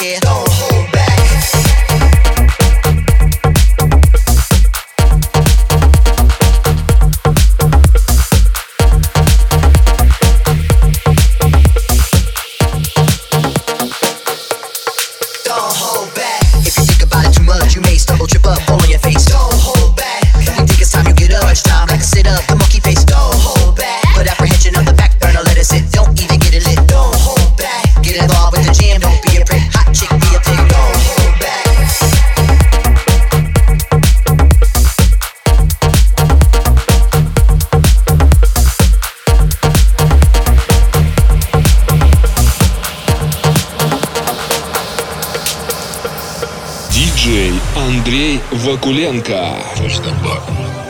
care. Don't hold back. Don't hold back. If you think about it too much, you may stumble, trip up, fall on your face. Don't hold back. You think it's time, you get up. It's time like a sit up, the monkey face. Don't hold back. Put apprehension on the back burner, let it sit. Don't even get it lit. Don't hold back. Get involved with the jam. Don't be a prick. Hot chick, be a pig. Don't hold back. Диджей Андрей Вакуленко. Push the button.